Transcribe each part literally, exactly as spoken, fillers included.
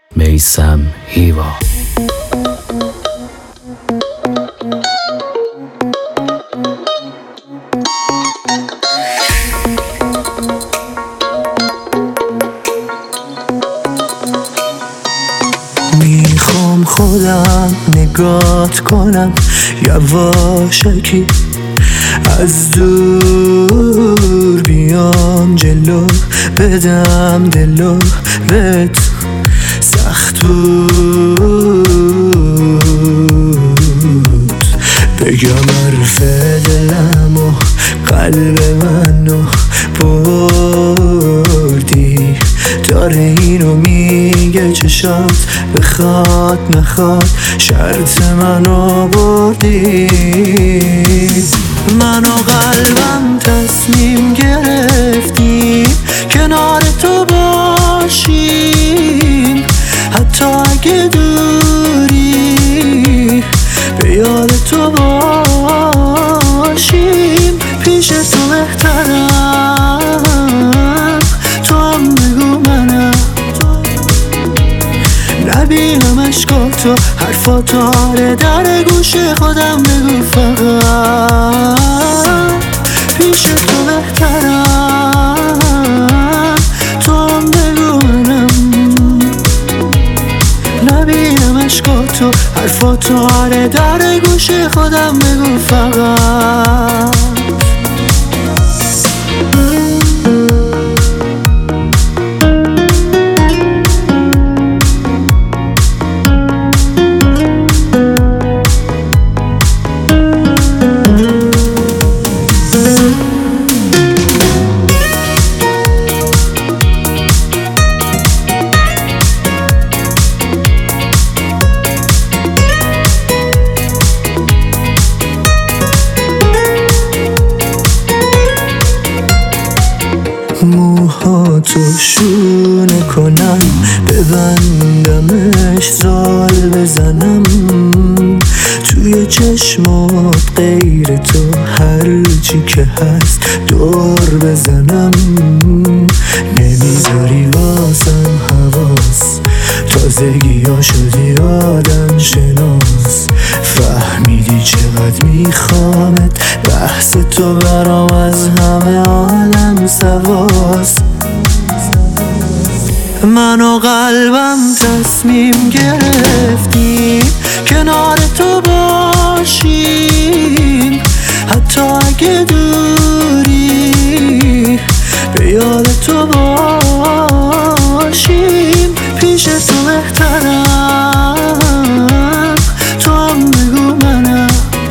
میثم هیوا. میخوام خودم نگات کنم یواشکی، از دور بیام جلو، بدم دلو بهت سخت بود، بگم حرف دلم و قلب منو بردی، داره اینو میگه چشات بخواد نخواد شرط منو بردی. من و قلبم تصمیم گرفتیم کنار تو باشیم، حتی اگه دوری به یاد تو باشیم. پیش تو بهترم، تو هم بگو منم، نبینم اشکاتو حرفاتو، آره در گوش خودم بگو فقط پیش تو بهترم، تو هم بگو منم، نبینم اشکاتو حرفاتو، آره در گوش خودم بگو فقط. موهاتو شونه کنم، ببندمش زال بزنم، توی چشمات غیر تو هرچی که هست دور بزنم، نمیذاری واسم حواس، تازگی ها شدی آدم شناس، فهمیدی چقدر میخوامت، بحث تو برام از همه عالم سواست. من و قلبم تصمیم گرفتیم کنار تو باشیم، حتی اگه دوری به یاد تو باشیم. پیش تو بهترم، تو هم بگو منم،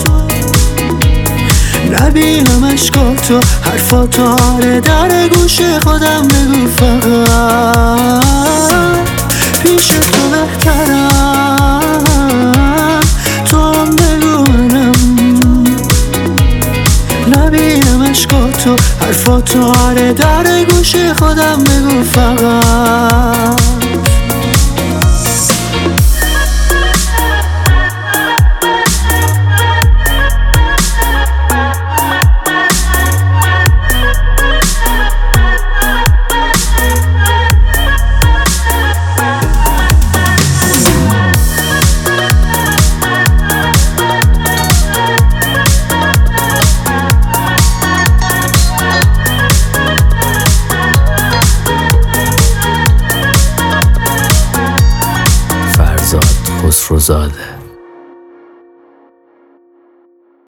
نبینم اشکاتو حرفاتو، آره در گوش خودم بگو فقط پیش تو بهترم، تو هم بگو منم، نبینم اشکاتو حرفاتو، آره در گوش خودم بگو فقط. فرزاد خسروزاده.